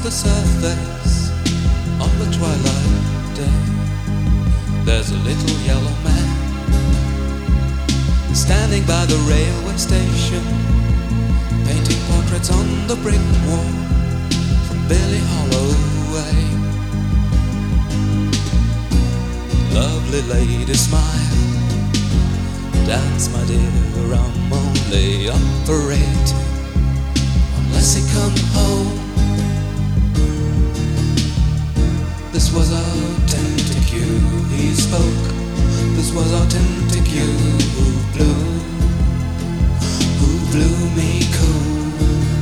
the surface on the twilight day. There's a little yellow man standing by the railway station, painting portraits on the brick wall from Billy Holloway. Lovely lady, smile, dance my dear, I'm only operating unless he come home. This was authentic you, he spoke. This was authentic you who blew me cold.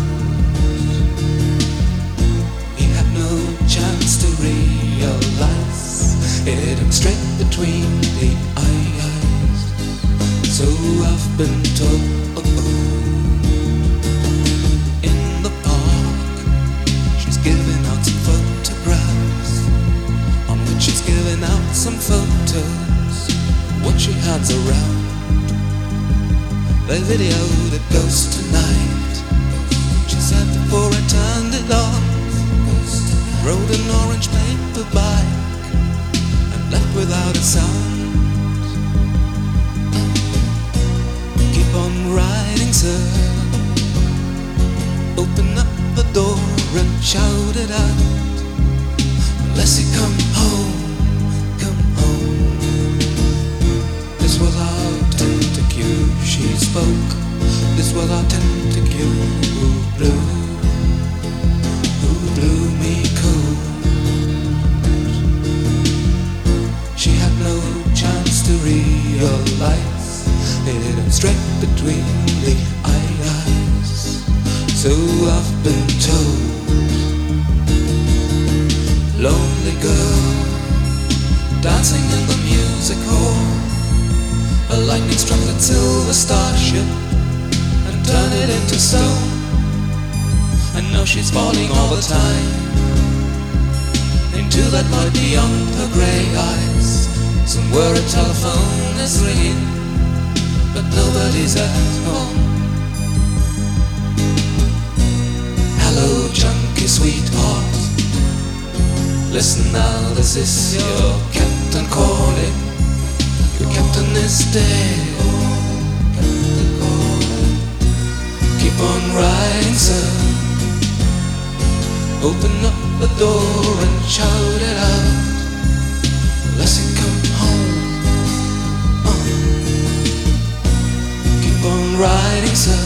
He had no chance to realize, hit him straight between the eyes. So I've been told. In the park, she's giving out some photographs, on which she's giving out some photos what she hands around. They videoed a ghost tonight. She said before I turned it off, rode an orange paper bike and left without a sound. Keep on riding, sir. Open up the door and shout it out, unless you come home, come home. This was authentic you, she spoke. This was authentic you who blew me cold. She had no chance to realize, hit him straight between the eyes. So I've been told. Lonely girl, dancing in the music hall. A lightning struck that silver starship and turned it into stone. And now she's falling all the time into that light beyond her grey eyes. Somewhere a telephone is ringing, but nobody's at home. Hello, junkie sweetheart, listen now, this is your captain calling. Your captain is dead. Keep on riding, sir. Open up the door and shout it out, unless you come home. Keep on riding, sir.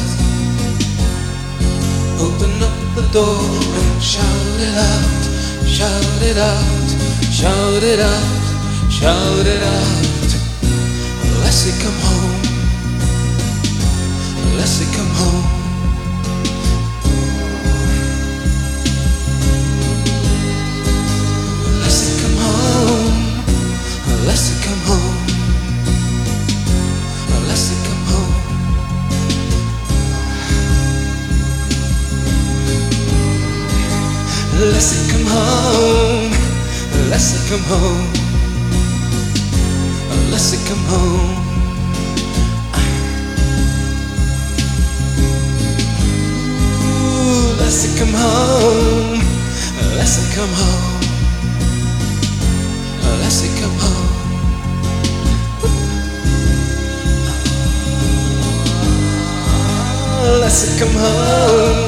Open up the door and shout it out, shout it out, shout it out, shout it out, unless you come home, unless you come home. Unless you come home, unless you come home, unless you come home. Unless you come home, unless you come home, unless you come home. Ooh, unless you come home, unless you come home, unless you come home. Unless you come home.